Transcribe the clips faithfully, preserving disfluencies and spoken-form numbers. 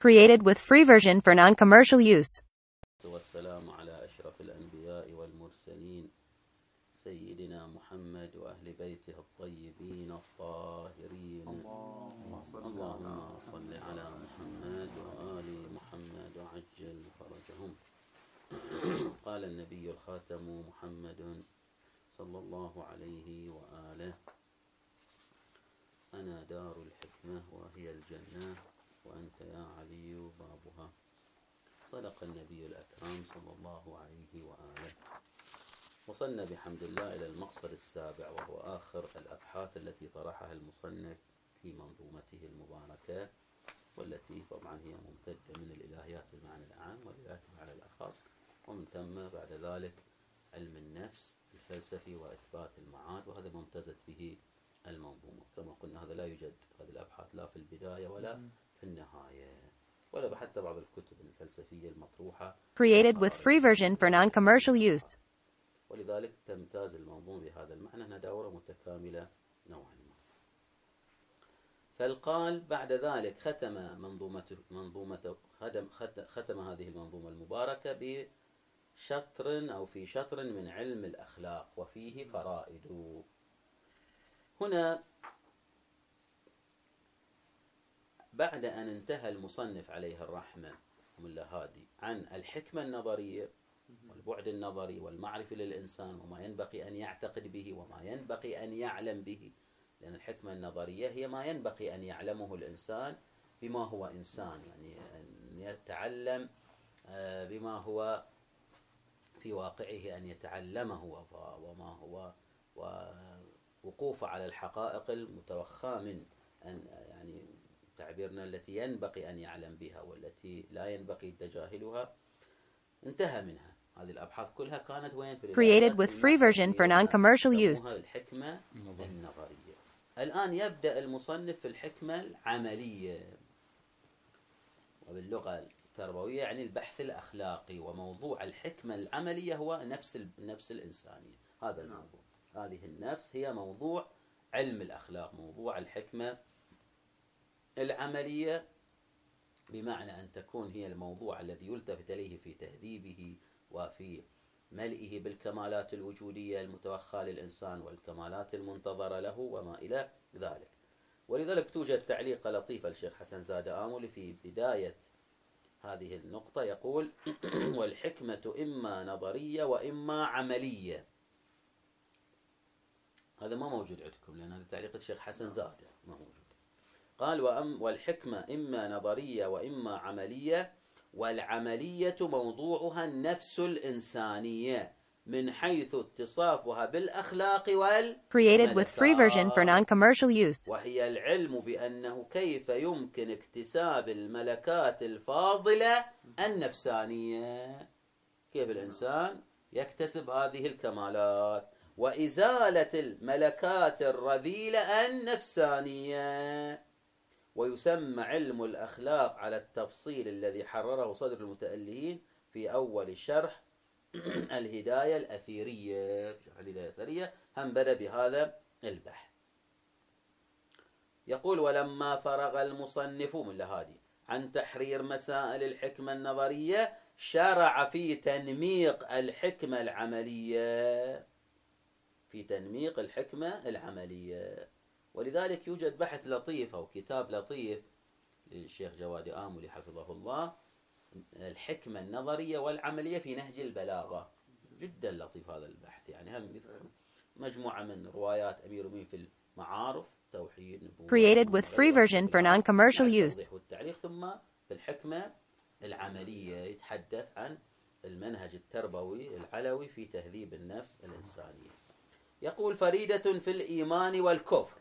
Created with free version for non-commercial use. والسلام على أشرف الأنبياء والمرسلين سيدنا محمد وأهل بيته الطيبين الطاهرين. اللهم صل على محمد وآل محمد وعجل فرجهم. قال النبي الخاتم محمد صلى الله عليه وآله: أنا دار الحكمة وهي الجنة وأنت يا علي بابها. صدق النبي الأكرم صلى الله عليه وآله. وصلنا بحمد الله إلى المقصد السابع، وهو آخر الأبحاث التي طرحها المصنف في منظومته المباركة، والتي طبعا هي ممتدة من الإلهيات بالمعنى العام والإلهيات بالمعنى الأخص، ومن ثم بعد ذلك علم النفس الفلسفي وإثبات المعاد، وهذا ما امتازت به المنظومة. كما قلنا هذا لا يوجد هذه الأبحاث لا في البداية ولا في النهاية، ولا حتى بعض الكتب الفلسفية المطروحة. Created with free version for non-commercial use. ولذلك تمتاز المنظومة بهذا المعنى أنها دورة متكاملة نوعا ما. فالقال بعد ذلك ختم منظومة منظومة ختم هذه المنظومة المباركة بشطر أو في شطر من علم الأخلاق وفيه فرائد. هنا بعد أن انتهى المصنف عليه الرحمة ملا هادي عن الحكمة النظرية والبعد النظري والمعرفة للإنسان وما ينبغي أن يعتقد به وما ينبغي أن يعلم به، لأن الحكمة النظرية هي ما ينبغي أن يعلمه الإنسان بما هو إنسان، يعني أن يتعلم بما هو في واقعه أن يتعلمه، وما هو ووقوفه على الحقائق المتوخاة من أن يعني تعبيرنا التي ينبغي أن يعلم بها والتي لا ينبغي تجاهلها. انتهى منها. هذه الأبحاث كلها كانت وين؟ في Created with free version for non-commercial use. الحكمة النظرية. الآن يبدأ المصنف في الحكمة العملية، وباللغة التربوية يعني البحث الأخلاقي، وموضوع الحكمة العملية هو نفس النفس الإنسانية. هذا الموضوع، هذه النفس هي موضوع علم الأخلاق، موضوع الحكمة العملية، بمعنى أن تكون هي الموضوع الذي يلتفت إليه في تهذيبه وفي ملئه بالكمالات الوجودية المتوخاة للإنسان والكمالات المنتظرة له وما إلى ذلك. ولذلك توجد تعليق لطيفة للشيخ حسن زاد آملي في بداية هذه النقطة، يقول: والحكمة إما نظرية وإما عملية. هذا ما موجود عندكم، لأن هذا تعليق الشيخ حسن زاد ما موجود. قال: وأم والحكمة إما نظرية وإما عملية، والعملية موضوعها النفس الإنسانية من حيث اتصافها بالأخلاق والملكات، Created with free version for non-commercial use. وهي العلم بأنه كيف يمكن اكتساب الملكات الفاضلة النفسانية، كيف الإنسان يكتسب هذه الكمالات، وإزالة الملكات الرذيلة النفسانية. ويسمى علم الأخلاق على التفصيل الذي حرره صدر المتألهين في أول شرح الهداية الأثيرية. شرح الهداية الأثيرية هم بدأ بهذا البحث. يقول: ولما فرغ المصنف من هذه عن تحرير مسائل الحكمة النظرية، شرع في تنميق الحكمة العملية، في تنميق الحكمة العملية. ولذلك يوجد بحث لطيف أو كتاب لطيف للشيخ جواد آملي حفظه الله، الحكمة النظرية والعملية في نهج البلاغة. جدا لطيف هذا البحث، يعني هم مجموعة من روايات أمير المؤمنين في المعارف، توحيد، نبوة. Created with free version for non-commercial use. والتعليق. ثم في الحكمة العملية يتحدث عن المنهج التربوي العلوي في تهذيب النفس الإنسانية. يقول: فريدة في الإيمان والكفر.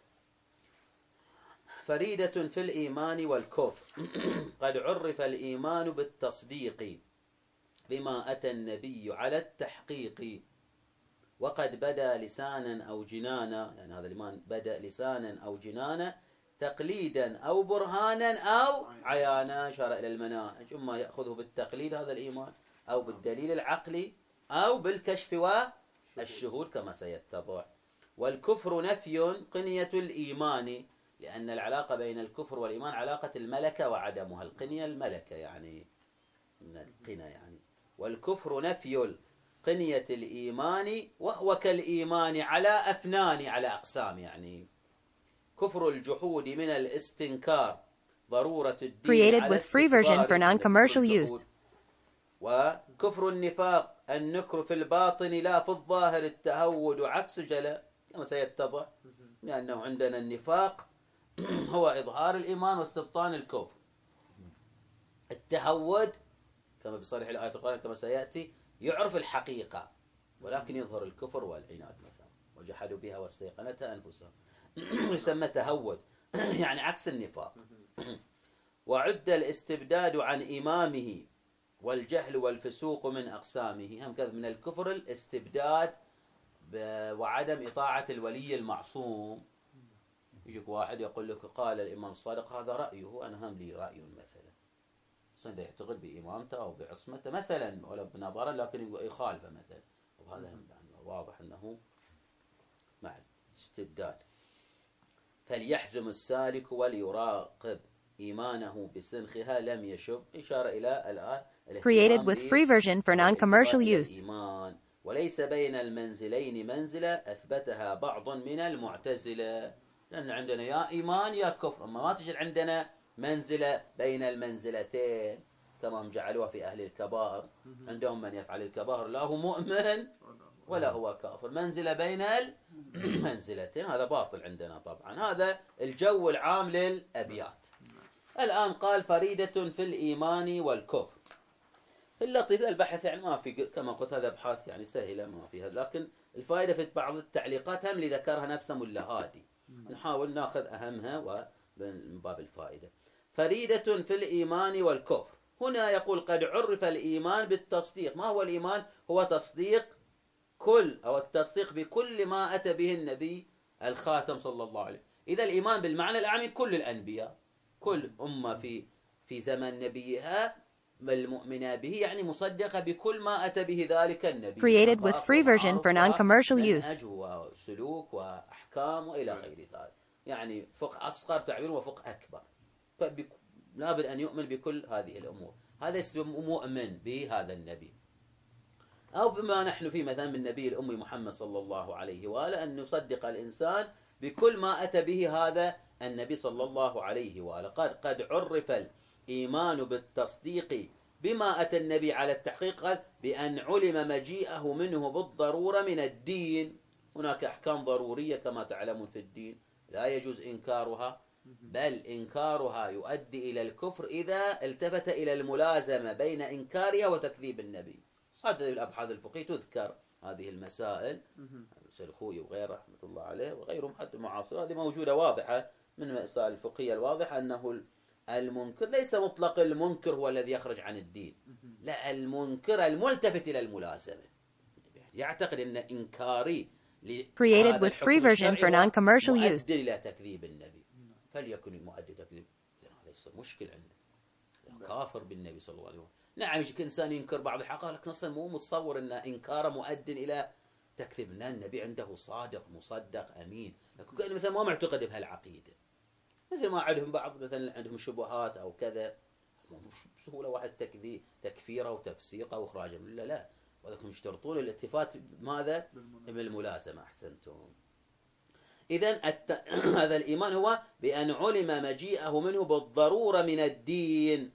فريدة في الإيمان والكفر. قد عرف الإيمان بالتصديق بما أتى النبي على التحقيق، وقد بدا لسانا أو جنانا، يعني هذا الإيمان بدا لسانا أو جنانا، تقليدا أو برهانا أو عيانا. أشار إلى المناهج، إما يأخذه بالتقليد هذا الإيمان، أو بالدليل العقلي، أو بالكشف والشهود كما سيتضح. والكفر نفي قنية الإيمان لأن العلاقة بين الكفر والإيمان علاقة الملكة وعدمها. القنية الملكة يعني من القنا يعني، والكفر نفي القنية الإيمان، وهو كالإيمان على أفنان، على أقسام يعني. كفر الجحود من الاستنكار ضرورة الدين Created على with free version for استكبار non-commercial الجحود. use. وكفر النفاق النكر في الباطن لا في الظاهر التهود عكس جلاء، كما سيتضح، لأنه عندنا النفاق هو إظهار الإيمان واستبطان الكفر. التهود كما بصريح الآية القرآن كما سيأتي يعرف الحقيقة ولكن يظهر الكفر والعناد مثلا، وجحدوا بها واستيقنتها أنفسهم يسمى تهود يعني عكس النفاق. وعد الاستبداد عن إمامه والجهل والفسوق من أقسامه. هم كذا من الكفر الاستبداد وعدم إطاعة الولي المعصوم. يجيك واحد يقول لك قال الإمام الصادق هذا رأيه، أنا هم لي رأي مثلا، صند يعتقد بإمامته أو بعصمته مثلا ولا بنظرا، لكن يخالفه مثلا، وهذا يعني واضح أنه مع الاستبداد. فليحزم السالك وليراقب إيمانه بسنخها لم يشب، إشارة إلى الآن Created with free version for non-commercial use. الإيمان. وليس بين المنزلين منزلة أثبتها بعض من المعتزلة، لأن عندنا يا إيمان يا كفر، أما ما تجد عندنا منزلة بين المنزلتين كما هم جعلوها في أهل الكبائر. عندهم من يفعل الكبائر لا هو مؤمن ولا هو كافر، منزلة بين المنزلتين، هذا باطل عندنا طبعا. هذا الجو العام للأبيات. الآن قال فريدة في الإيمان والكفر. اللطيف البحث يعني ما في، كما قلت هذا أبحاث يعني سهلة ما فيها، لكن الفائدة في بعض التعليقات هم اللي ذكرها نفسه ملا هادي، نحاول ناخذ أهمها ومن باب الفائدة. فريدة في الإيمان والكفر. هنا يقول قد عرف الإيمان بالتصديق. ما هو الإيمان؟ هو تصديق كل أو التصديق بكل ما أتى به النبي الخاتم صلى الله عليه. إذا الإيمان بالمعنى الأعم كل الأنبياء، كل أمة في في زمن نبيها المؤمنة به يعني مصدقة بكل ما أتى به ذلك النبي. Created with free version for non-commercial use. منهج وسلوك وأحكام وإلى غير ذلك، يعني فقه أصغر تعبير وفقه أكبر. لابد أن يؤمن بكل هذه الأمور، هذا اسمه مؤمن بهذا النبي. أو بما نحن فيه مثلا من النبي الأمي محمد صلى الله عليه وآله، أن يصدق الإنسان بكل ما أتى به هذا النبي صلى الله عليه وآله. قال قد عرف الإيمان بالتصديق بما أتى النبي على التحقيق، قال بأن علم مجيئه منه بالضرورة من الدين. هناك أحكام ضرورية كما تعلمون في الدين لا يجوز إنكارها، بل إنكارها يؤدي إلى الكفر إذا التفت إلى الملازمة بين إنكارها وتكذيب النبي. صادق الأبحاث الفقهية تذكر هذه المسائل، الخوي وغيره رحمة الله عليه وغيرهم حتى المعاصرة، هذه موجودة واضحة من المسائل الفقهية الواضحة أنه المنكر ليس مطلق المنكر هو الذي يخرج عن الدين، لا، المنكر الملتفت إلى الملازمة، يعتقد أن إنكاري Created with free version for non-commercial use. مؤدي إلى تكذيب النبي، فليكن المؤدي تكذيب، هذا يصير مشكل عنده، كافر بالنبي صلى الله عليه وسلم. نعم يجيك إنسان ينكر بعض الحقائق لكن أصلا مو متصور أن إنكاره مؤد إلى تكذيب، لأن النبي عنده صادق مصدق أمين، لكن مثلا ما معتقد بهالعقيدة، مثل ما عندهم بعض مثلا عندهم شبهات أو كذا، بسهولة واحد تكذيب تكفيره وتفسيقه وإخراجه من لا لا، ولكن يشترطون الاتفاق ماذا؟ بالملازمة. أحسنتم. إذن الت... هذا الإيمان هو بأن علم مجيئه منه بالضرورة من الدين،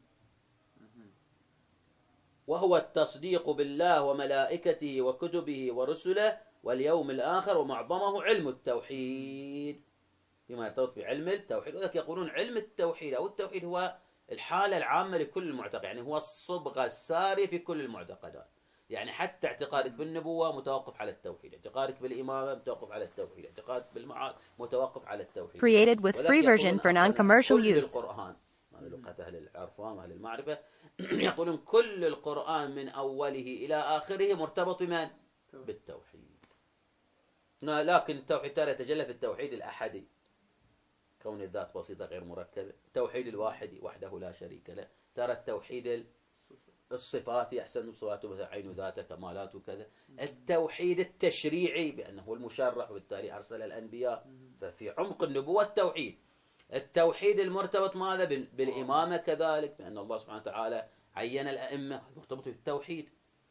وهو التصديق بالله وملائكته وكتبه ورسله واليوم الآخر، ومعظمه علم التوحيد بما يرتبط بعلم التوحيد. وذلك يقولون علم التوحيد أو التوحيد هو الحالة العامة لكل المعتقد، يعني هو الصبغة السارية في كل المعتقدات، يعني حتى اعتقادك بالنبوة متوقف على التوحيد، اعتقادك بالإمامة متوقف على التوحيد، اعتقادك بالمعاد متوقف على التوحيد. Created with free version for non-commercial use. كل القرآن، هذا لغة أهل العرفان وأهل المعرفة يقولون كل القرآن من أوله إلى آخره مرتبط من؟ بالتوحيد. لكن التوحيد ترى يتجلى في التوحيد الأحدي، كون الذات بسيطة غير مركبة، التوحيد الواحدي وحده لا شريك له، ترى التوحيد الصفات يحسن صفاته مثل عين ذاته كمالات وكذا، التوحيد التشريعي بأنه المشرع وبالتالي أرسل الأنبياء، ففي عمق النبوة التوحيد. التوحيد المرتبط ماذا بالإمامة كذلك، بأن الله سبحانه وتعالى عين الأئمة مرتبط بالتوحيد،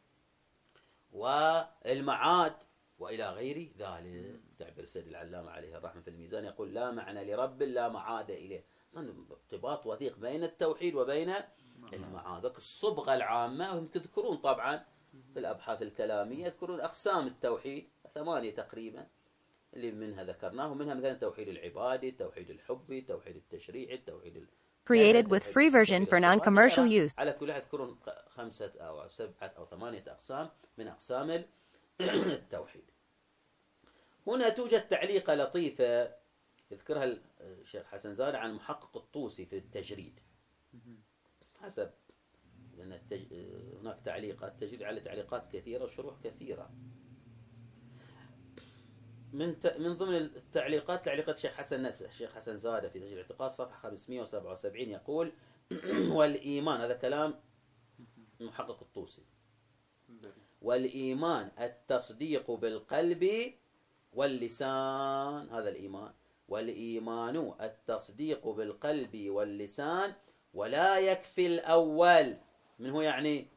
والمعاد وإلى غير ذلك. تعبير السيد العلامة عليه الرحمة في الميزان يقول لا معنى لرب لا معاد إليه، ارتباط وثيق بين التوحيد وبين المعاد. الصبغة العامة هم تذكرون طبعا في الأبحاث الكلامية يذكرون أقسام التوحيد ثمانية تقريبا، اللي منها ذكرناه، ومنها مثلا التوحيد العبادي، التوحيد الحبي، التوحيد التشريعي، التوحيد Created with free version for non-commercial use. على كل يذكرون خمسة أو سبعة أو ثمانية أقسام من أقسام التوحيد. هنا توجد تعليقة لطيفة يذكرها الشيخ حسن زاد عن محقق الطوسي في التجريد، حسب لأن التج... هناك تعليقات التجريد على تعليقات كثيرة وشروح كثيرة. من ت... من ضمن التعليقات تعليقات الشيخ حسن نفسه، الشيخ حسن زاد في تجريد الاعتقاد صفحة خمسمائة وسبعة وسبعين يقول والإيمان، هذا كلام محقق الطوسي، والإيمان التصديق بالقلب واللسان، هذا الإيمان، والإيمان التصديق بالقلب واللسان ولا يكفي الأول. من هو يعني؟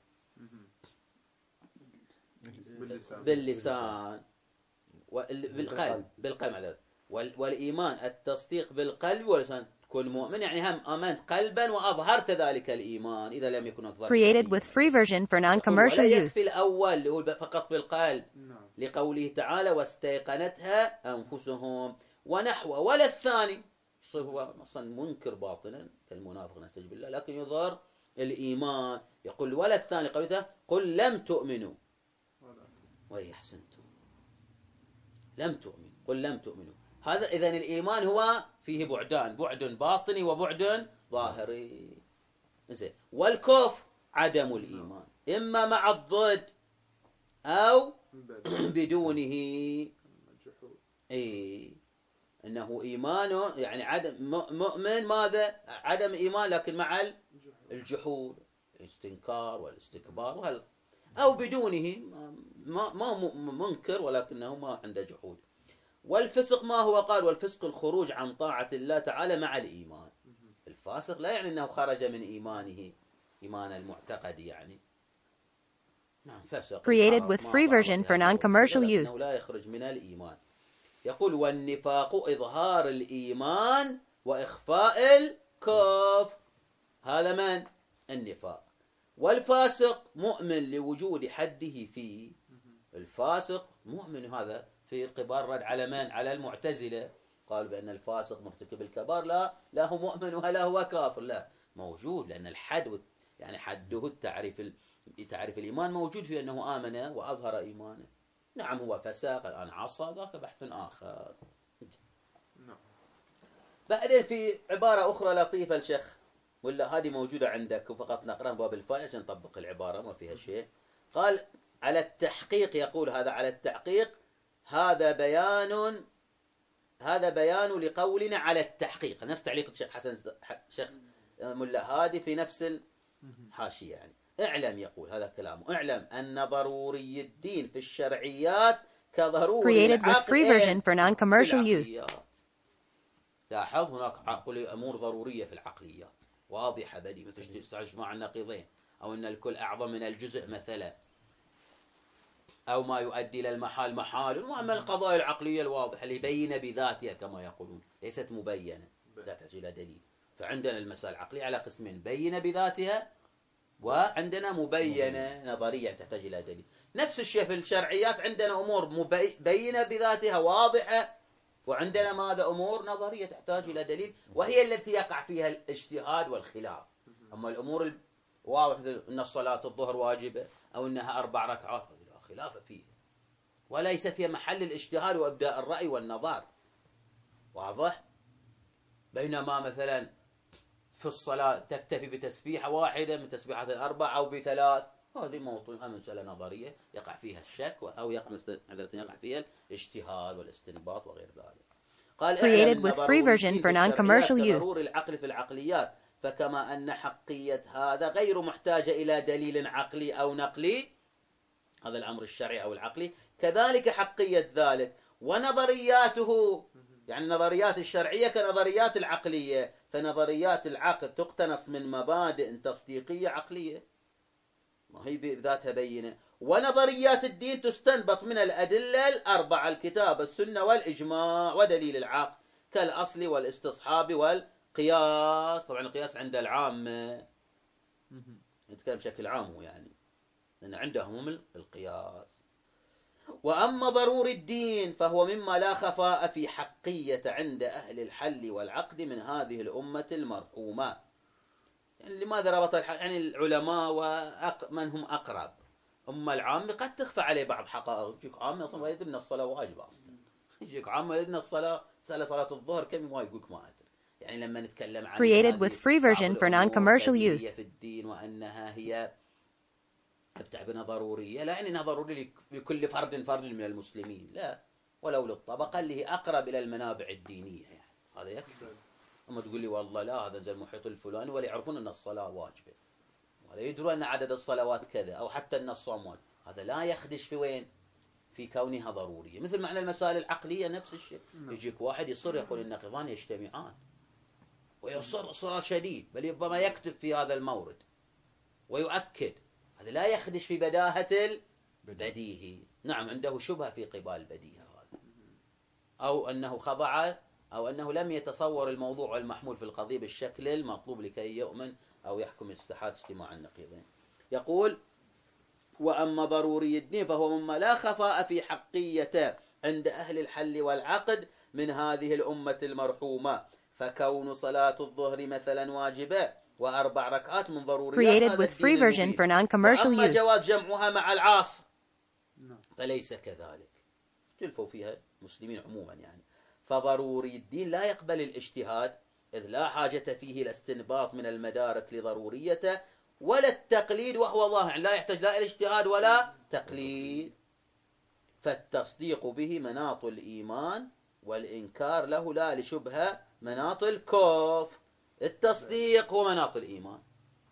باللسان, باللسان. بالقلب بالقلب والإيمان التصديق بالقلب واللسان. كل مؤمن يعني هم آمنت قلبا وأظهرت ذلك الإيمان إذا لم يكن أكثر. Created with free version for non-commercial ولا use. يكفي الأول اللي هو فقط بالقلب، لقوله تعالى واستيقنتها أنفسهم ونحو. ولا الثاني يصير هو أصلا منكر باطنا كالمنافق نستجيب الله، لكن يظهر الإيمان. يقول ولا الثاني قوله قل لم تؤمنوا وهي أحسنتم، لم تؤمنوا قل لم تؤمنوا. هذا إذن الإيمان هو فيه بعدان، بعد باطني وبعد ظاهري. زين. والكفر عدم الإيمان، إما مع الضد أو بدونه. إيه إنه إيمانه يعني عدم مؤمن ماذا؟ عدم إيمان لكن مع الجحود، الاستنكار والاستكبار وهل أو بدونه ما ما منكر ولكنه ما عنده جحود. والفسق ما هو؟ قال والفسق الخروج عن طاعة الله تعالى مع الإيمان. الفاسق لا يعني أنه خرج من إيمانه إيمان المعتقد يعني، نعم فسق. Created with free version for non-commercial use. لا يخرج من الإيمان. يقول والنفاق إظهار الإيمان وإخفاء الكفر، هذا من؟ النفاق. والفاسق مؤمن لوجود حده فيه. الفاسق مؤمن، هذا في قبار رد على من؟ على المعتزلة، قالوا بأن الفاسق مرتكب الكبار لا لا هو مؤمن ولا هو كافر، لا موجود، لأن الحد يعني حده التعريف تعريف الإيمان موجود في أنه آمن وأظهر إيمانه. نعم هو فساق الآن عصى، ذاك بحث آخر. بعدين في عبارة أخرى لطيفة الشيخ، ولا هذه موجودة عندك وفقط نقرأها باب الفائدة عشان نطبق العبارة ما فيها شيء. قال على التحقيق، يقول هذا على التحقيق، هذا بيان هذا بيان لقولنا على التحقيق، نفس تعليق الشيخ حسن شيخ ملا هادي في نفس الحاشية يعني. اعلم، يقول هذا كلامه، اعلم أن ضروري الدين في الشرعيات كضروري العقل for non-commercial use. لاحظ هناك عقل أمور ضرورية في العقليات واضحة بديهة، ما تستعجل مع النقيضين، أو أن الكل أعظم من الجزء مثلا، أو ما يؤدي إلى المحال محال. وأما القضايا العقلية الواضحة اللي بينة بذاتها كما يقولون ليست مبينة لا تحتاج إلى دليل. فعندنا المسائل العقلية على قسمين، بينة بذاتها وعندنا مبينة نظرية تحتاج إلى دليل. نفس الشيء في الشرعيات، عندنا أمور مبينة بذاتها واضحة، وعندنا ماذا؟ أمور نظرية تحتاج إلى دليل، وهي التي يقع فيها الاجتهاد والخلاف. أما الأمور الواضحة أن الصلاة الظهر واجبة أو أنها أربع ركعات لا خلاف فيها، وليست هي محل الاجتهاد وإبداء الرأي والنظر، واضح؟ بينما مثلا في الصلاة تكتفي بتسبيحة واحدة من تسبيحات الأربع أو بثلاث، هذه موضوع مسألة نظرية يقع فيها الشك أو يقع يقع فيها الاجتهاد والاستنباط وغير ذلك. قال Created with free version for non-commercial use. ضروري العقل في العقليات، فكما أن حقية هذا غير محتاجة إلى دليل عقلي أو نقلي، هذا الأمر الشرعي أو العقلي، كذلك حقية ذلك ونظرياته يعني النظريات الشرعية كنظريات العقلية، فنظريات العقل تقتنص من مبادئ تصديقية عقلية ما هي بذاتها بينة، ونظريات الدين تستنبط من الأدلة الأربعة: الكتاب السنة والإجماع ودليل العقل كالأصل والاستصحاب والقياس. طبعا القياس عند العامة نتكلم بشكل عام هو يعني لأن عندهم القياس. وأما ضروري الدين فهو مما لا خفاء في حقية عند أهل الحل والعقد من هذه الأمة المرحومة. يعني لماذا ربط الح... يعني العلماء ومن هم أقرب. أما العامة قد تخفى عليه بعض حقائق. يجيك عامة أصلا ما يدري أن الصلاة واجبة أصلا. يجيك عامة يدري أن الصلاة سأل صلاة الظهر كم ما يقولك ما أدري. يعني لما نتكلم عن Created with free version for non-commercial use. في الدين وأنها هي بتعبنا ضرورية، لا يعني انها ضرورية لكل فرد فرد من المسلمين، لا، ولو للطبقة اللي هي أقرب إلى المنابع الدينية يعني هذا يكفي. أما تقول لي والله لا هذا زي المحيط الفلاني ولا يعرفون أن الصلاة واجبة ولا يدرون أن عدد الصلوات كذا أو حتى أن الصوم واجب، هذا لا يخدش في وين؟ في كونها ضرورية. مثل معنى المسائل العقلية نفس الشيء. يجيك واحد يصر يقول النقيضان يجتمعان ويصر إصرار شديد، بل ربما يكتب في هذا المورد ويؤكد، هذا لا يخدش في بداهة البديهي. نعم عنده شبهة في قبال البديهة هذا، أو أنه خضع أو أنه لم يتصور الموضوع والمحمول في القضية بالشكل المطلوب لكي يؤمن أو يحكم استحالة استماع النقيضين. يقول: وأما ضروري الدين فهو مما لا خفاء في حقية عند أهل الحل والعقد من هذه الأمة المرحومة، فكون صلاة الظهر مثلا واجبة وأربع ركعات من ضروريات Created with free version for non-commercial وأما use. جواز جمعها مع العاصر فليس كذلك. اختلفوا فيها المسلمين عموما يعني. فضروري الدين لا يقبل الاجتهاد، إذ لا حاجة فيه إلى استنباط من المدارك لضروريته ولا التقليد، وهو ظاهر لا يحتاج لا إلى اجتهاد ولا تقليد. فالتصديق به مناط الإيمان والإنكار له لا لشبهة مناط الكفر. التصديق هو مناط الإيمان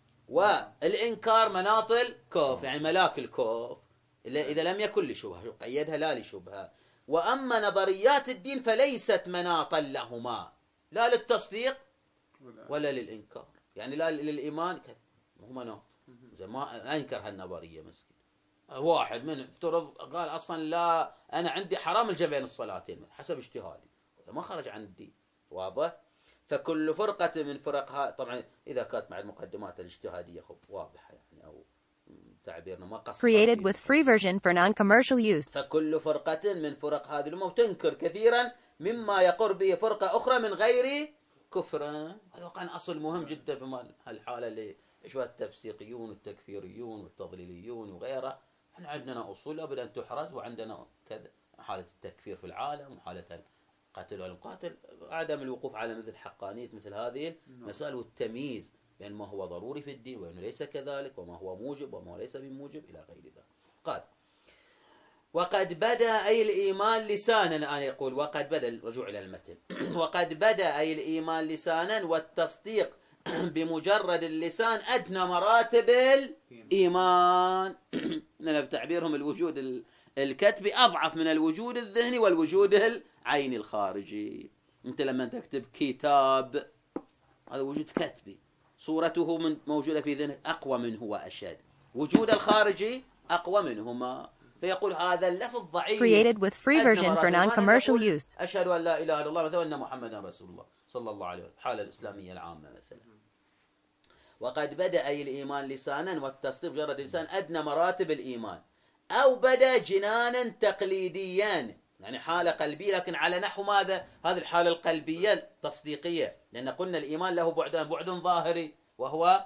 والإنكار مناط الكفر، يعني ملاك الكفر إذا لم يكن لشبهة، قيدها لا لشبهة. وأما نظريات الدين فليست مناطا لهما، لا للتصديق ولا للإنكار، يعني لا للإيمان كذا مو مناط. زي ما أنكر هالنظرية مسكين واحد من افترض قال أصلا لا أنا عندي حرام الجمع بين الصلاتين حسب اجتهادي، ما خرج عن الدين. واضح؟ فكل فرقة من فرقها، طبعا إذا كانت مع المقدمات الاجتهادية خب واضحة يعني، أو تعبيرنا ما قصر. Created with free version for non-commercial use. فكل فرقة من فرق هذه الأمة وتنكر كثيرا مما يقر به فرقة أخرى من غير كفر. هذا كان أصل مهم جدا في هالحالة اللي شوية التفسيقيون والتكفيريون والتضليليون وغيره. احنا عندنا أصول لابد أن تحرز، وعندنا كذا حالة التكفير في العالم وحالة القتل والمقاتل، عدم الوقوف على مثل حقانية مثل هذه المسائل والتمييز بين ما هو ضروري في الدين وما ليس كذلك، وما هو موجب وما هو ليس بموجب إلى غير ذلك. قال: وقد بدأ أي الإيمان لسانا، أنا يقول وقد بدأ الرجوع إلى المتن وقد بدأ أي الإيمان لسانا، والتصديق بمجرد اللسان أدنى مراتب الإيمان. لأن بتعبيرهم الوجود الكتبي أضعف من الوجود الذهني والوجود العيني الخارجي. أنت لما تكتب كتاب هذا وجود كتبي، صورته من موجودة في ذهنك أقوى منه وأشد، وجود الخارجي أقوى منهما. فيقول هذا اللفظ ضعيف. Created with free version for non-commercial use. أشهد أن لا إله إلا الله مثلا وأن محمدا رسول الله صلى الله عليه وسلم، الحالة الإسلامية العامة مثلا. وقد بدأ أي الإيمان لسانا، والتصديق مجرد لسان أدنى مراتب الإيمان، أو بدأ جنانا تقليديا، يعني حالة قلبية لكن على نحو ماذا؟ هذه الحالة القلبية التصديقية، لأن قلنا الإيمان له بعدان: بعد ظاهري وهو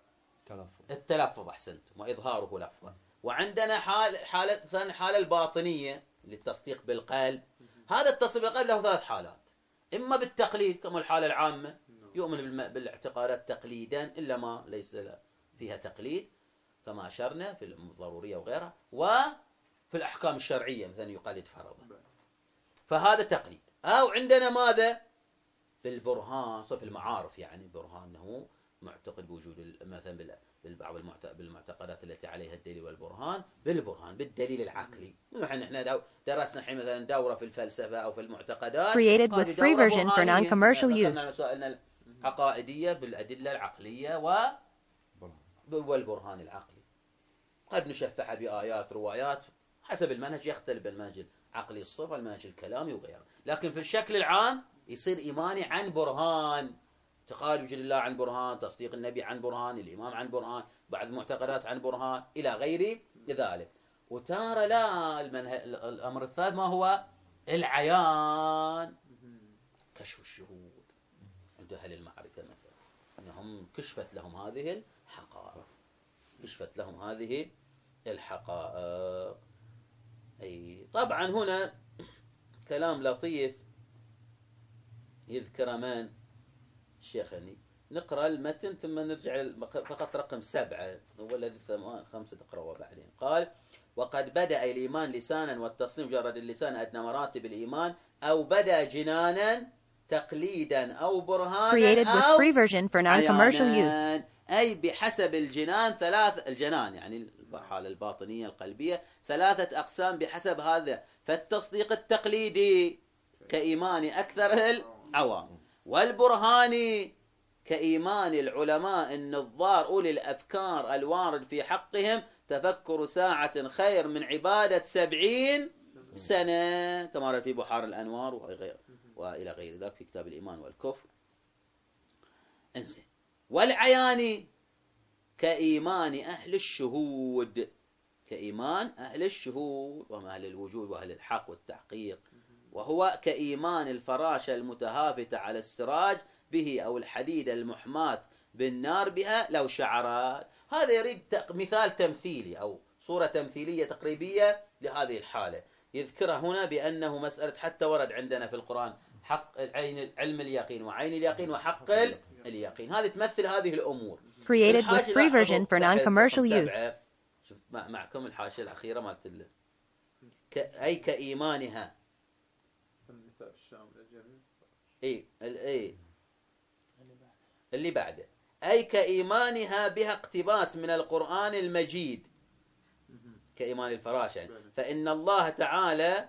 التلفظ أحسنتم وإظهاره لفظا، وعندنا حال حالة ثانية حالة الباطنية للتصديق بالقلب. هذا التصديق بالقلب له ثلاث حالات: إما بالتقليد كما الحالة العامة يؤمن بالاعتقادات تقليدا إلا ما ليس فيها تقليد كما أشرنا في الضرورية وغيرها، وفي الأحكام الشرعية مثلا يقلد فرضا، فهذا تقليد. أو عندنا ماذا؟ بالبرهان، في المعارف، يعني برهان أنه معتقد بوجود مثلا بالبعض بالمعتقدات التي عليها الدليل والبرهان بالبرهان بالدليل العقلي. احنا درسنا الحين مثلا دوره في الفلسفه او في المعتقدات created with free version for non-commercial use. مسائلنا العقائديه بالادله العقليه و والبرهان العقلي. قد نشفعها بايات روايات حسب المنهج، يختلف المنهج العقلي الصرف والمنهج الكلامي وغيره، لكن في الشكل العام يصير ايماني عن برهان، اعتقاد وجود الله عن برهان، تصديق النبي عن برهان، الإمام عن برهان، بعض المعتقدات عن برهان إلى غير ذلك. وتارى لا الأمر الثالث ما هو العيان، كشف الشهود عند أهل المعرفة مثلا، أنهم كشفت لهم هذه الحقائق، كشفت لهم هذه الحقائق. أي طبعا هنا كلام لطيف يذكر من شيخني، نقرأ المتن ثم نرجع فقط رقم سبعة هو الذي خمسة تقرأه بعدين. قال: وقد بدأ الإيمان لسانا والتصنيف مجرد اللسان أدنى مراتب الإيمان، أو بدأ جنانا تقليدا أو برهانا أو free version for non-commercial use. أي بحسب الجنان ثلاث الجنان يعني الحالة الباطنية القلبية ثلاثة أقسام بحسب هذا. فالتصديق التقليدي كإيمان أكثر العوام، والبرهاني كإيمان العلماء النظار أولي الأفكار الوارد في حقهم تفكر ساعة خير من عبادة سبعين سنة، كما رأى في بحار الأنوار وغير وإلى غير ذلك في كتاب الإيمان والكفر. انزين. والعياني كإيمان أهل الشهود، كإيمان أهل الشهود وهم أهل الوجود وأهل الحق والتحقيق، وهو كإيمان الفراشة المتهافتة على السراج به أو الحديد المحماة بالنار بها لو شعرات. هذا يريد مثال تمثيلي أو صورة تمثيلية تقريبية لهذه الحالة، يذكرها هنا بأنه مسألة حتى ورد عندنا في القرآن حق العين علم اليقين وعين اليقين وحق اليقين، هذه تمثل هذه الأمور. created with free version for non-commercial use. شوف معكم الحاشية الأخيرة مالت ال... ك... أي كإيمانها المثال الشامل الجميل. اي اي اللي بعده أي كإيمانها بها اقتباس من القرآن المجيد كإيمان الفراشة يعني. فإن الله تعالى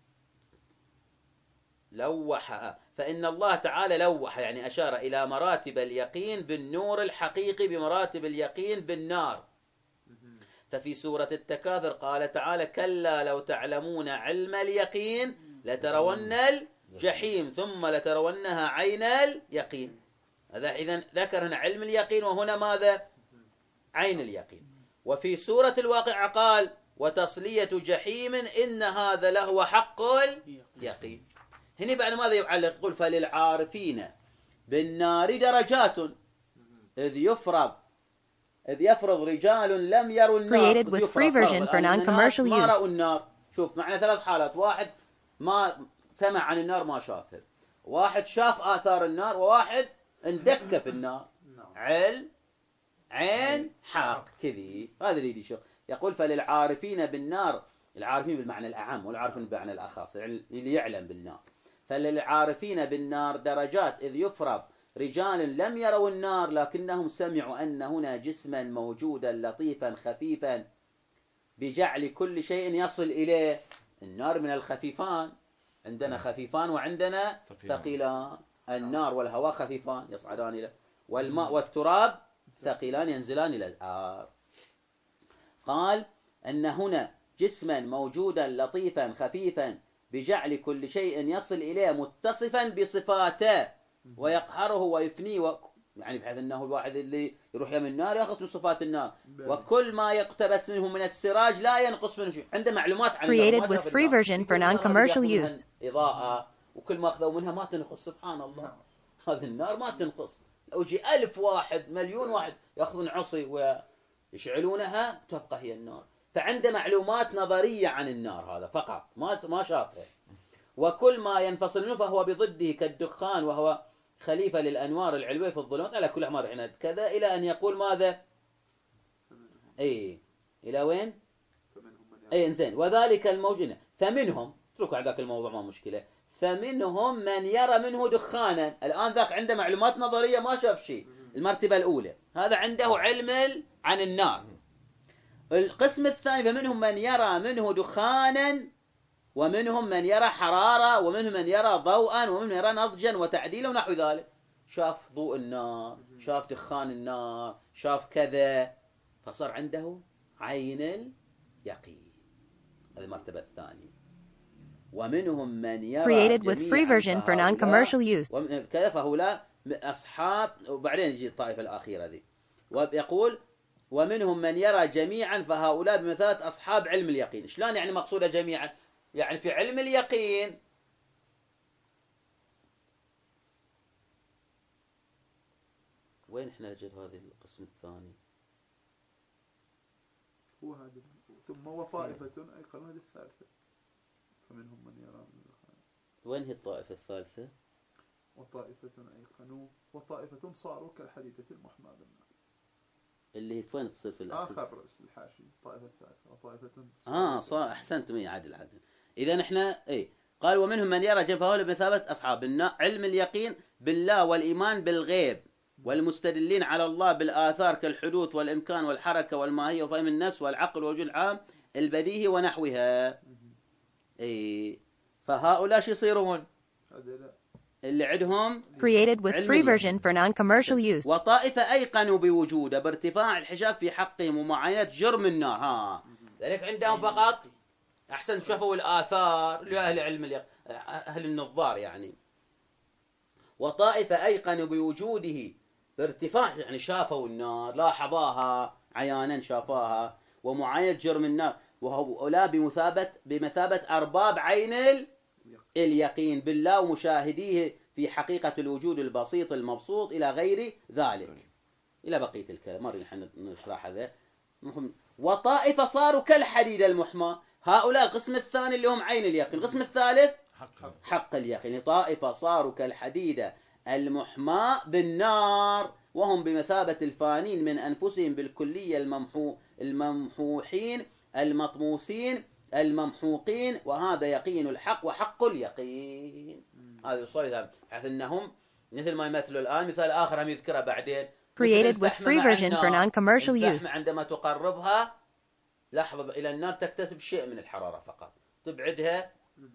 لوح فإن الله تعالى لوح يعني أشار إلى مراتب اليقين بالنور الحقيقي بمراتب اليقين بالنار. ففي سورة التكاثر قال تعالى: كلا لو تعلمون علم اليقين لترون الجحيم ثم لترونها عين اليقين. هذا إذن ذكر هنا علم اليقين وهنا ماذا؟ عين اليقين. وفي سورة الواقعة قال: وتصلية جحيم إن هذا لهو حق اليقين. هنا بعد ماذا يعلق؟ يقول: فللعارفين بالنار درجات إذ يفرض إذ يفرض رجال لم يروا النار. created with free version for non-commercial ما رأوا use. النار. شوف معنا ثلاث حالات: واحد ما سمع عن النار ما شافها، واحد شاف آثار النار، وواحد اندك في النار. علم عين حق كذي. هذا اللي يشوف. يقول: فللعارفين بالنار، العارفين بالمعنى الأعم والعارفين بالمعنى الأخص اللي يعلم بالنار. فللعارفين بالنار درجات إذ يفرض رجال لم يروا النار لكنهم سمعوا أن هنا جسما موجودا لطيفا خفيفا بجعل كل شيء يصل إليه. النار من الخفيفان، عندنا خفيفان وعندنا ثقيلان. النار والهواء خفيفان يصعدان إلى، والماء والتراب ثقيلان ينزلان إلى الآر. قال أن هنا جسما موجودا لطيفا خفيفا بجعل كل شيء يصل إليه متصفا بصفاته ويقهره ويفنيه و... يعني بحيث أنه الواحد اللي يروح يم النار يأخذ من صفات النار، وكل ما يقتبس منه من السراج لا ينقص منه شيء. عنده معلومات عن created with free version for non-commercial use. إضاءة وكل ما أخذوا منها ما تنقص. سبحان الله، هذه النار ما تنقص. لو يجي ألف واحد مليون واحد يأخذون عصي ويشعلونها تبقى هي النار. فعنده معلومات نظرية عن النار هذا فقط، ما ما شافها. وكل ما ينفصل منه فهو بضده كالدخان وهو خليفة للأنوار العلوية في الظلمات على كل أحمر عناد كذا، إلى أن يقول ماذا؟ أي إلى وين؟ أي إنسان. وذلك الموجود فمنهم، اتركوا على ذاك الموضوع ما مشكلة. فمنهم من يرى منه دخانا. الآن ذاك عنده معلومات نظرية ما شاف شيء. المرتبة الأولى هذا عنده علم عن النار. القسم الثاني فمنهم من يرى منه دخانا، ومنهم من يرى حرارة، ومنهم من يرى ضوءا، ومنهم من يرى نضجا وتعديلا ونحو ذلك. شاف ضوء النار، شاف دخان النار، شاف كذا، فصار عنده عين اليقين. هذه المرتبة الثانية. ومنهم من يرى Created with free version for non-commercial use. كذا فهؤلاء أصحاب. وبعدين يجي الطائفة الأخيرة ذي ويقول ومنهم من يرى جميعا فهؤلاء بمثابة أصحاب علم اليقين. شلون يعني مقصودة جميعا؟ يعني في علم اليقين وين احنا نجد هذا القسم الثاني؟ هو هذا. ثم وطائفة أيقنوا هذه الثالثة. فمنهم من يرى وين هي الطائفة الثالثة؟ وطائفة أيقنوا وطائفة صاروا كالحديدة المحمى بالنار. اللي هي فين تصير في الآخر؟ آخر الحاشي الطائفة الثالثة وطائفة اه صح، احسنت. مي عدل عدل. اذا احنا اي قال ومنهم من يرى جنب فهؤلاء بمثابة اصحاب علم اليقين بالله والايمان بالغيب، والمستدلين على الله بالآثار كالحدوث والامكان والحركة والماهية وفهم النفس والعقل والوجود العام البديهي ونحوها. اي فهؤلاء شو يصيرون؟ اللي عندهم Created with free version for non-commercial use. وطائفة أيقنوا بوجوده بارتفاع الحجاب في حقهم ومعاينة جرم النار. ها ذلك عندهم فقط أحسن شافوا الآثار لأهل علم اليق... أهل النظار يعني. وطائفة أيقنوا بوجوده بارتفاع يعني شافوا النار لاحظاها عيانا شافاها ومعاينة جرم النار، وهؤلاء بمثابة بمثابة أرباب عين اليقين بالله ومشاهديه في حقيقة الوجود البسيط المبسوط إلى غير ذلك. إلى بقية الكلام مرة نحن نشرح هذا. وطائفة صاروا كالحديد المحمى. هؤلاء القسم الثاني اللي هم عين اليقين. القسم الثالث حق, حق اليقين. طائفة صاروا كالحديد المحمى بالنار وهم بمثابة الفانين من أنفسهم بالكلية الممحو الممحوحين المطموسين الممحوقين، وهذا يقين الحق وحق اليقين. هذا الصيغة بحيث أنهم مثل ما يمثلوا الآن. مثال آخر هم يذكرها بعدين. Created with free version for non-commercial use. عندما تقربها لحظة إلى النار تكتسب شيء من الحرارة فقط، تبعدها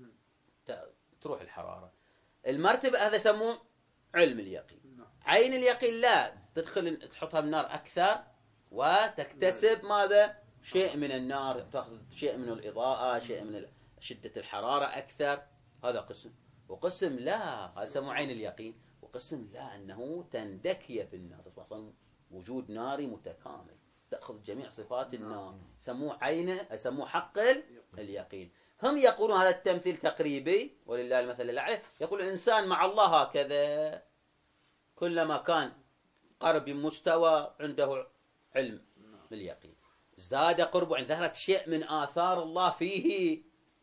تروح الحرارة. المرتبة هذا يسموه علم اليقين. عين اليقين لا تدخل تحطها بالنار أكثر وتكتسب ماذا؟ شيء من النار، تأخذ شيء من الإضاءة، شيء من شدة الحرارة أكثر. هذا قسم. وقسم لا هذا يسموه عين اليقين. وقسم لا أنه تندكي في النار، تصبح وجود ناري متكامل تأخذ جميع صفات النار. يسموه عين يسموه حق اليقين. هم يقولون هذا التمثيل تقريبي ولله المثل الأعلى. يقول الإنسان مع الله هكذا كلما كان قرب مستوى عنده علم اليقين، ازداد قربه عند ظهرت شيء من آثار الله فيه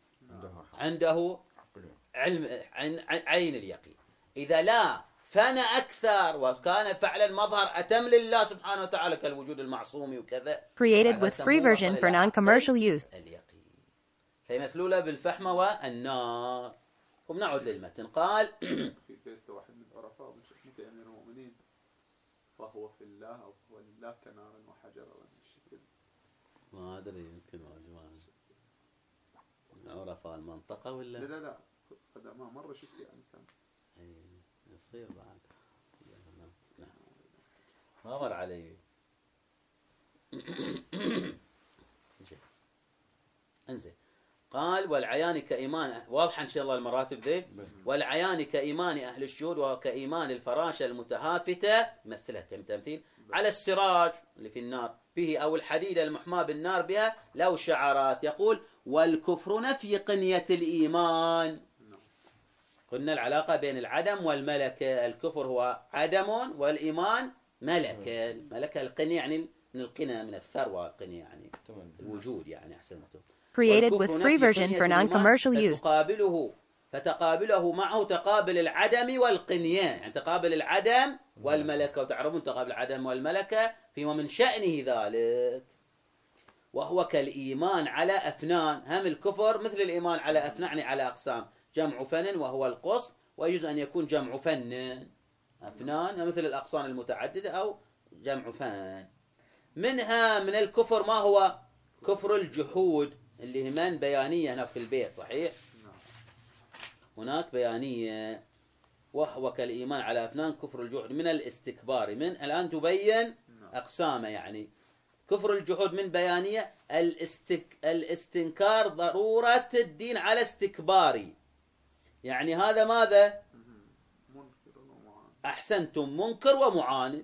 عنده علم عين اليقين. إذا لا فنى أكثر وكان فعلا مظهر أتم لله سبحانه وتعالى كالوجود المعصومي وكذا. Created with free version for non-commercial use. اليقين فيمثلوا له بالفحمة والنار. وبنعود للمتن. قال في بيت واحد من العرفاء من أمير المؤمنين فهو في الله أو هو لله كنار وحجر والشكل. ما أدري يمكن واجمان عرفاء المنطقة ولا لا لا لا قدما مرة شفت يعني كان اي يصير بعد ما مر علي. انزين. قال والعيان كإيمان واضحة إن شاء الله المراتب ذي. والعيان كإيمان أهل الشهود وكإيمان الفراشة المتهافتة مثلها كمثيل على السراج اللي في النار به أو الحديدة المحماة بالنار بها لو شعرات. يقول والكفر نفي قنية الإيمان. قلنا العلاقة بين العدم والملكة. الكفر هو عدم والإيمان ملكة. الملكة القنية يعني من القنا من الثروة. القنية يعني الوجود يعني أحسن ما تقول. Created with free version for non-commercial use. فتقابله فتقابله معه تقابل العدم والقنية يعني تقابل العدم والملكة. وتعرفون تقابل العدم والملكة فيما من شأنه ذلك. وهو كالإيمان على أفنان. هم الكفر مثل الإيمان على أفنان يعني على أقسام. جمع فن وهو القص ويجوز أن يكون جمع فن. أفنان مثل الأقسام المتعددة أو جمع فن. منها من الكفر ما هو كفر الجحود اللي هي من بيانية هنا في البيت، صحيح؟ هناك بيانية وهو كالإيمان على أفنان كفر الجحود من الاستكبار. من الآن تبين أقسامه، يعني كفر الجحود من بيانية الاستك الاستنكار ضرورة الدين على استكباري، يعني هذا ماذا؟ أحسنتم، منكر ومعاند.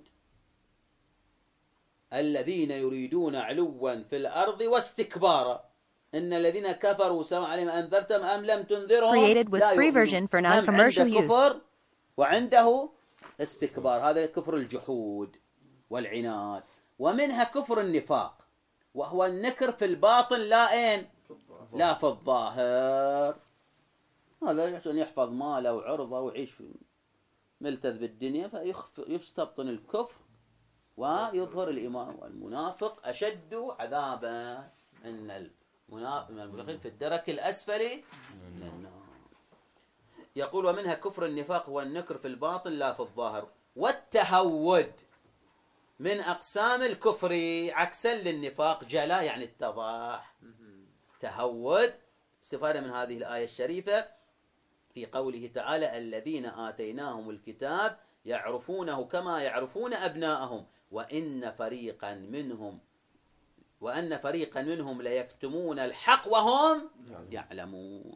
الذين يريدون علوا في الأرض واستكبارا إن الذين كفروا سواء عليهم أنذرتم أم لم تنذرهم Created with لا free يؤمنون. version for هم non-commercial عنده use. كفر وعنده استكبار، هذا كفر الجحود والعناد. ومنها كفر النفاق وهو النكر في الباطن لا أين؟ لا في الظاهر. هذا عشان يحفظ ماله وعرضه ويعيش ملتذ بالدنيا فيستبطن الكفر ويظهر الإيمان. والمنافق أشد عذابا من المنافقين في الدرك الأسفل من النار. يقول ومنها كفر النفاق والنكر في الباطن لا في الظاهر. والتهود من أقسام الكفر عكسا للنفاق، جلا يعني اتضاح. تهود استفادة من هذه الآية الشريفة في قوله تعالى الذين آتيناهم الكتاب يعرفونه كما يعرفون أبناءهم وإن فريقا منهم وأن فريقا منهم ليكتمون الحق وهم يعلمون.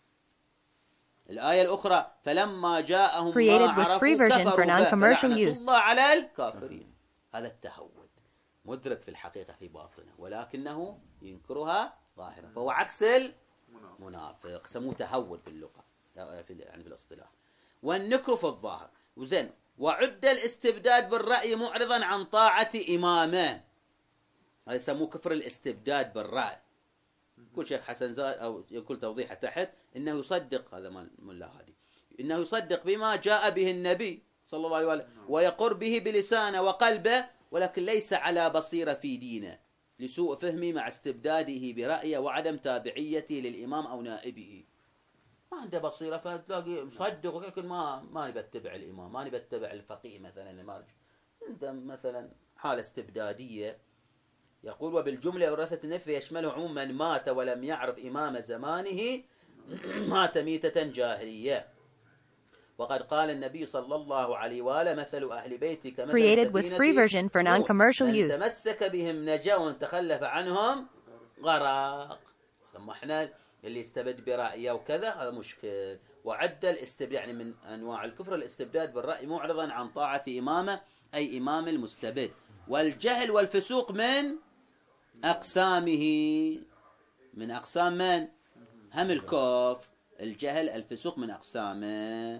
الآية الأخرى فلما جاءهم ما عرفوا كفروا به فلعنة الله على الكافرين. هذا التهود مدرك في الحقيقة في باطنه ولكنه ينكرها ظاهرا، فهو عكس المنافق، سموه تهود في اللغة يعني في الاصطلاح. والنكر في الظاهر. وزين وعد الاستبداد بالرأي معرضا عن طاعة إمامه، هذا يسموه كفر الاستبداد بالرأي. يقول شيخ حسن زاد أو يقول توضيحه تحت إنه يصدق، هذا ملا هادي، إنه يصدق بما جاء به النبي صلى الله عليه وسلم ويقر به بلسانه وقلبه ولكن ليس على بصيرة في دينه لسوء فهمه مع استبداده برأيه وعدم تابعيته للإمام أو نائبه. ما عنده بصيرة فتلاقي مصدق ولكن ما ما نبي اتبع الإمام، ما نبي اتبع الفقيه مثلا المارج. عنده مثلا حالة استبدادية. يقول وبالجملة ورثة النفي يشمله عموم من مات ولم يعرف إمام زمانه مات ميتة جاهلية. وقد قال النبي صلى الله عليه وآله مثل أهل بيتك مثل Created with free version for non-commercial من use. تمسك بهم نجا ومن تخلف عنهم غرق. ثم احنا اللي استبد برأيه وكذا هذا مشكل. وعد الاستبداد يعني من أنواع الكفر الاستبداد بالرأي معرضا عن طاعة إمامه أي إمام المستبد. والجهل والفسوق من أقسامه، من أقسام من؟ هم الكفر. الجهل الفسوق من أقسامه.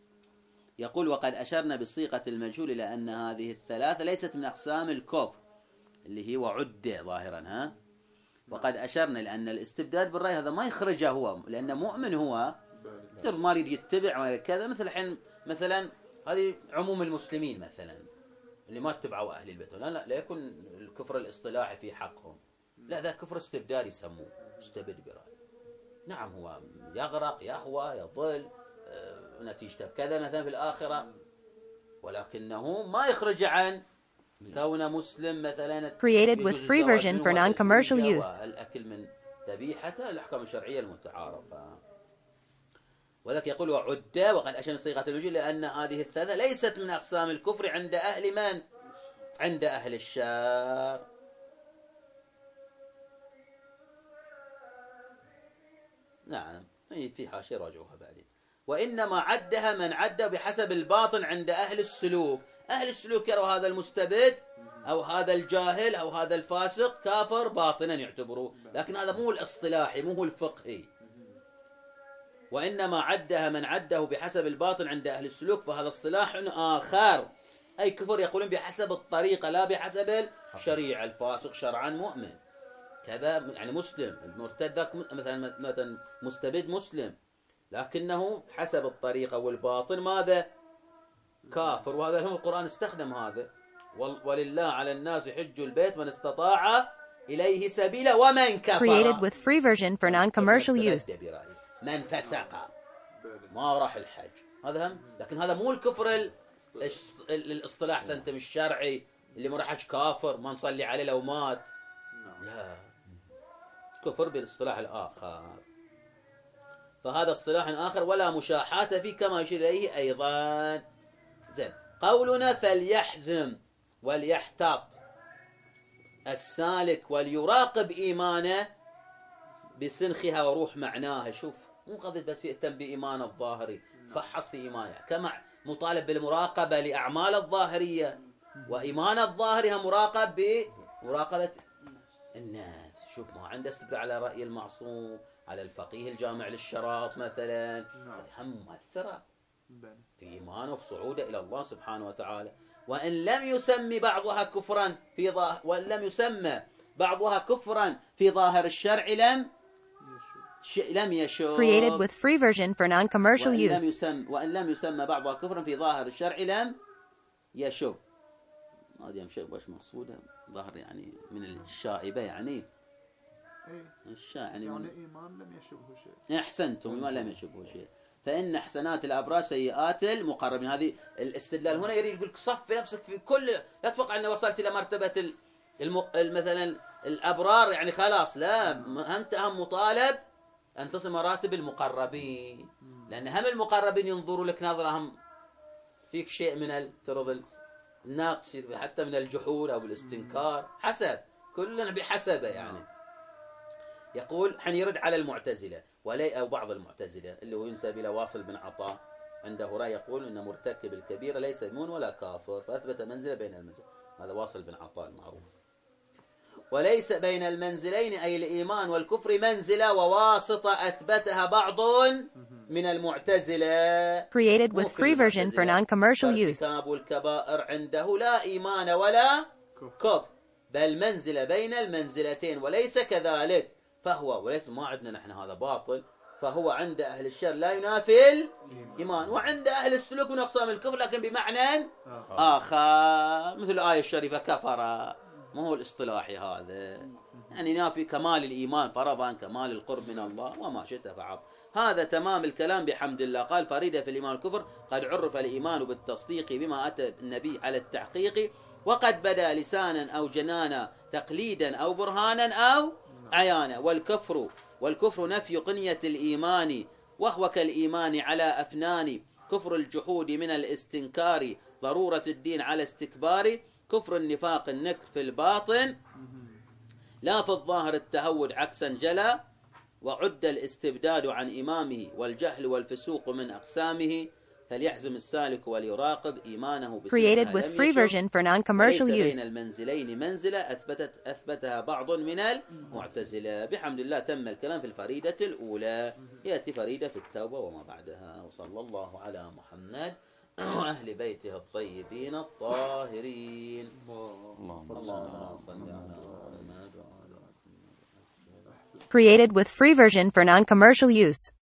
يقول وقد أشرنا بصيغة المجهول إلى أن هذه الثلاثة ليست من أقسام الكفر اللي هي وعد ظاهرا ها. وقد أشرنا لأن الاستبداد بالرأي هذا ما يخرجه هو لأنه مؤمن هو ما يريد يتبع ولا كذا. مثل الحين مثلا هذه عموم المسلمين مثلا اللي ما اتبعوا أهل البيت لا لا لا يكون الكفر الاصطلاحي في حقهم، لا ذا كفر استبداد يسموه استبد برأي. نعم هو يغرق يهوى يضل نتيجته كذا مثلا في الآخرة ولكنه ما يخرج عن كون مسلم مثلا. Created with free version for non-commercial use. الأكل من ذبيحته الأحكام الشرعية المتعارفة. وذلك يقول وعد وقد أشار صيغة الوجه لأن هذه الثلاثة ليست من أقسام الكفر عند أهل من؟ عند أهل الشر. نعم في حاشية راجعوها بعدين. وإنما عدها من عد بحسب الباطن عند أهل السلوك. أهل السلوك يروا هذا المستبد أو هذا الجاهل أو هذا الفاسق كافر باطنا يعتبروه، لكن هذا مو الاصطلاحي مو الفقهي. وإنما عدها من عده بحسب الباطن عند أهل السلوك فهذا اصطلاح آخر، أي كفر يقولون بحسب الطريقة لا بحسب الشريعة. الفاسق شرعا مؤمن كذا يعني مسلم، المرتد مثلا مثلا مستبد مسلم لكنه حسب الطريقة والباطن ماذا؟ كافر. وهذا هم القرآن استخدم هذا ولله على الناس حج البيت من استطاع إليه سبيلا ومن كفر. Created with free version for non-commercial use. من فسق ما راح الحج هذا هم، لكن هذا مو الكفر الاصطلاح سنتم الشرعي اللي ما راحش كافر ما نصلي عليه لو مات. نعم. لا، كفر بالاصطلاح الآخر. فهذا اصطلاح آخر ولا مشاحة فيه كما يشير إليه أيضا. زين، قولنا فليحزم وليحتاط السالك وليراقب إيمانه بسنخها وروح معناها. شوف، مو قضية بس يهتم بإيمان الظاهري، تفحص في إيمانه، كما مطالب بالمراقبة لأعمال الظاهرية، وإيمان الظاهري مراقب بمراقبة الناس. شوف، ما عنده استدلال على رأي المعصوم، على الفقيه الجامع للشراط مثلا، هم مؤثرة في إيمانه وفي صعوده إلى الله سبحانه وتعالى. وإن لم يسمي بعضها كفرا في ظاهر وإن لم يسمى بعضها كفرا في ظاهر الشرع لم ش... لم يشوب. Created with free version for non-commercial وإن لم use. يسم وإن لم يسمى بعضها كفرا في ظاهر الشرع لم يشوب. ما ادري يشوب وش مقصوده، ظهر يعني من الشائبة يعني. إيه؟ الشا يعني, يعني من... إيمان لم يشبه شيء. أحسنتم، إيمان لم يشبه شيء. فإن حسنات الأبرار سيئات المقربين. هذه الاستدلال هنا يريد يقول لك صف نفسك في كل، لا تتوقع أن وصلت إلى مرتبة الم... مثلا الأبرار يعني خلاص، لا، أنت هم مطالب أن تصل مراتب المقربين، لأن هم المقربين ينظروا لك نظرة هم فيك شيء من الترض الناقص، حتى من الجحود أو الاستنكار، حسب كلنا بحسبه يعني. يقول حين يرد على المعتزلة ولي أو بعض المعتزلة اللي هو ينسب إلى واصل بن عطاء، عنده رأي يقول أن مرتكب الكبيرة ليس مؤمن ولا كافر، فأثبت منزلة بين المنزل. هذا واصل بن عطاء المعروف. وليس بين المنزلين أي الإيمان والكفر منزلة وواسطة أثبتها بعض من المعتزلة. Created with free version for non-commercial use. ارتكاب الكبائر عنده لا إيمان ولا كفر، بل منزلة بين المنزلتين، وليس كذلك. فهو وليس ما عندنا نحن هذا باطل، فهو عند أهل الشر لا ينافي الإيمان، وعند أهل السلوك من أقسام الكفر لكن بمعنى آخر، مثل الآية الشريفة كفر، ما هو الاصطلاحي هذا، يعني ينافي كمال الإيمان فرضا، كمال القرب من الله وما شئت فعل. هذا تمام الكلام بحمد الله. قال فريدة في الإيمان والكفر قد عرف الإيمان بالتصديق بما أتى النبي على التحقيق، وقد بدا لسانا أو جنانا تقليدا أو برهانا أو عيانا. والكفر والكفر نفي قنية الإيمان، وهو كالإيمان على أفنان. كفر الجحود من الاستنكار، ضرورة الدين على استكبار. كفر النفاق النكر في الباطن، لا في الظاهر التهود عكسا جلا. وعد الاستبداد عن إمامه، والجهل والفسوق من أقسامه. فليحزم السالك وليراقب إيمانه Created with free version for non-commercial use. use. بين المنزلين منزلة أثبتت أثبتها بعض من المعتزلة. بحمد الله تم الكلام في الفريدة الأولى. يأتي فريدة في التوبة وما بعدها. وصلى الله على محمد وأهل بيته الطيبين الطاهرين. اللهم صل على محمد. Created with free version for non-commercial use.